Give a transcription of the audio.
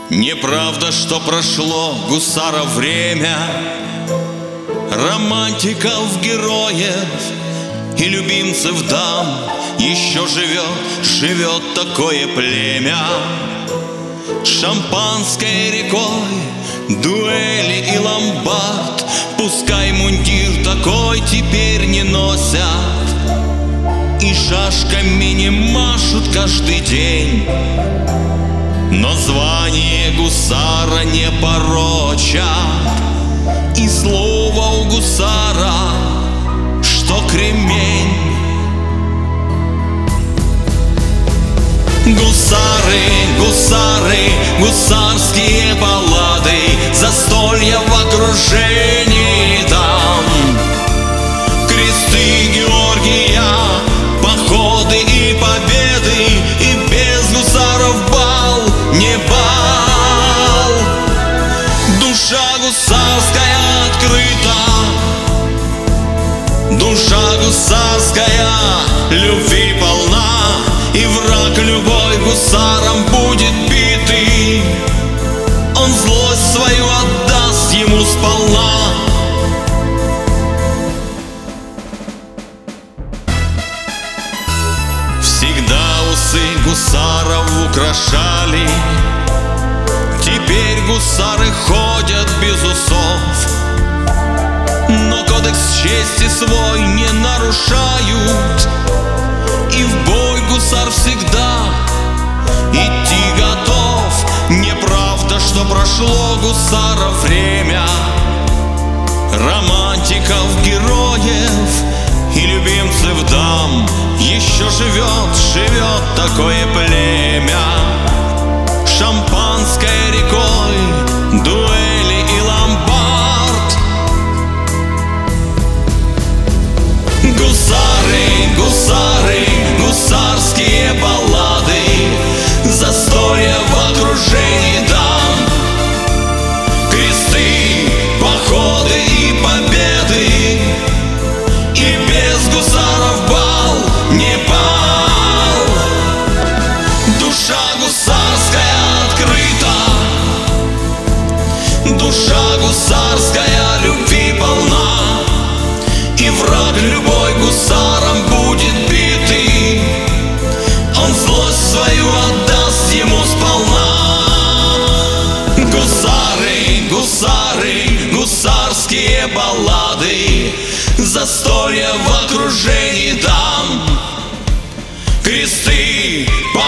Неправда, что прошло гусара время, романтиков, героев и любимцев дам. Еще живет такое племя. Шампанской рекой, дуэли и ломбард. Пускай мундир такой теперь не носят, и шашками не машут каждый день. Но звание гусара не порочат, и слово у гусара, что кремень. Гусары, гусары, гусарские баллады, застолья в окружении дам. Кресты Георгия, походы и победы, и без гусаров бал не бал. Душа гусарская открыта, душа гусарская любви полна, и враг любой гусаром будет битый. Он злость свою отдаст ему сполна. Всегда усы гусаров украшали, теперь гусары ходят без усов. Но кодекс чести свой не нарушают, и в бой гусар всегда идти готов. Неправда, что прошло гусаров время, романтиков, героев и любимцев дам. Еще живет такое племя. Шампанской рекой, дуэли и ломбард. Гусары, гусары, гусарские баллады, застолья в окружении дам. Кресты, походы и победы, и без гусаров бал не бал. Душа гусарская открыта, душа гусарская любви полна, и враг любой гусаром будет битый. Он злость свою отдаст ему сполна. Гусары, гусары, гусарские баллады, застолья в окружении дам. Кресты,